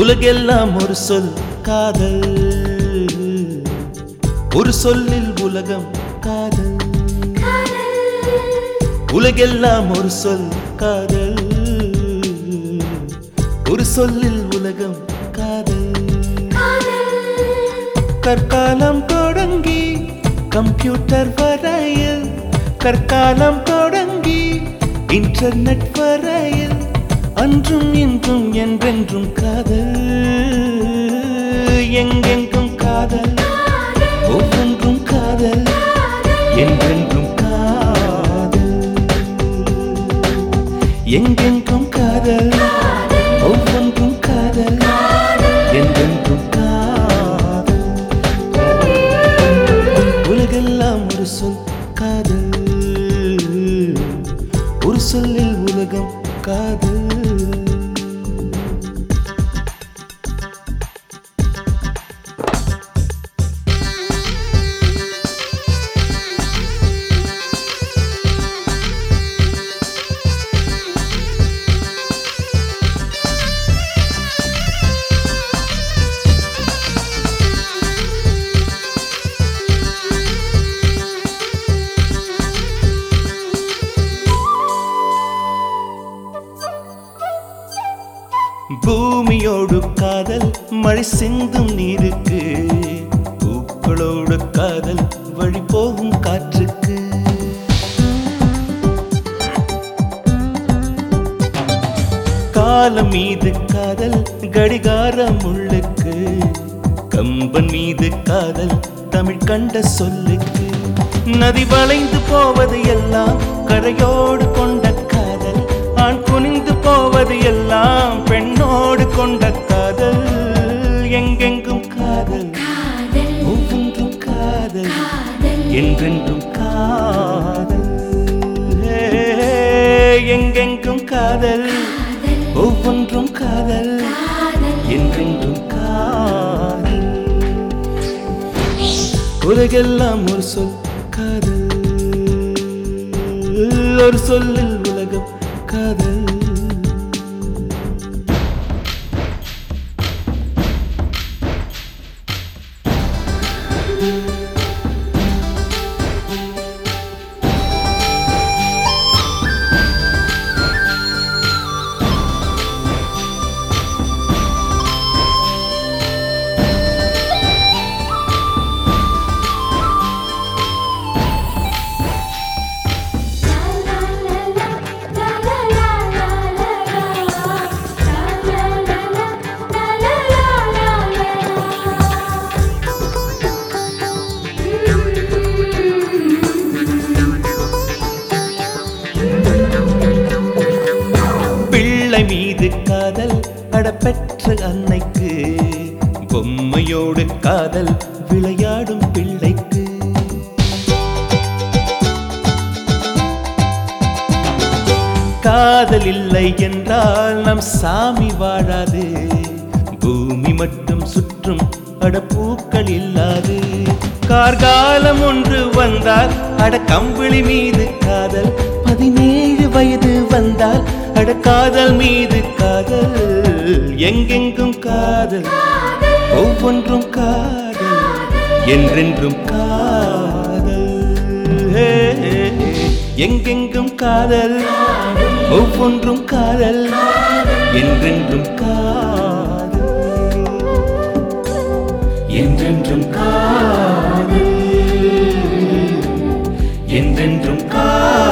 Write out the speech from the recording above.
உலகெல்லாம் ஒரு சொல் காதல், ஒரு சொல்லில் உலகம் காதல். உலகெல்லாம் ஒரு சொல் காதல், ஒரு சொல்லில் உலகம் காதல். கற்காலம் தொடங்கி கம்ப்யூட்டர் வரையில், கற்காலம் தொடங்கி இன்டர்நெட் வரையில், அன்றும் இன்றும் என்றென்றும் காதல். எங்கெங்கும் காதல், ஒவ்வொன்றும் காதல், என்றென்றும் காதல். எங்கெங்கும் காதல், ஒவ்வொன்றும் காதல், என்றென்றும் காதல். உலகெல்லாம் ஒரு சொல் காதல், ஒரு சொல்லில் உலகம் காதல். பூமியோடு காதல், மழை சிந்தும் நீருக்கு, பூக்களோடு காதல், வழி போகும் காற்றுக்கு. காலம் மீது காதல், கடிகாரம் உள்ளுக்கு, கம்பன் மீது காதல், தமிழ் கண்ட சொல்லுக்கு. நதி வளைந்து போவது எல்லாம் கரையோடு கொண்ட காதல், ஆண் குனிந்து போவது எல்லாம் பெண்ணோடு கொண்ட காதல். எங்கெங்கும் காதல், ஒவ்வொன்றும் காதல், என்றென்றும் காதல். எங்கெங்கும் காதல், ஒவ்வொன்றும் காதல், என்றென்றும் காதல். உலகெல்லாம் ஒரு சொல் காதல், ஒரு சொல்லில் உலகம் காதல். மீது காதல், அடப்பெற்ற அன்னைக்கு, பொம்மையோடு காதல், விளையாடும் பிள்ளைக்கு. காதல் இல்லை என்றால் நம் சாமி வாழாது, பூமி மட்டும் சுற்றும் அடப்பூக்கள் இல்லாது. கார்காலம் ஒன்று வந்தால் அட கம்பிளி மீது காதல், 17 வயது வந்தால் அட காதல் மீது காதல். எங்கெங்கும் காதல், ஒவ்வொன்றும் காதல், என்றென்றும் காதல். எங்கெங்கும் காதல், ஒவ்வொன்றும் காதல், என்றென்றும் காதல். என்றென்றும் காதல், என்றென்றும் காதல்.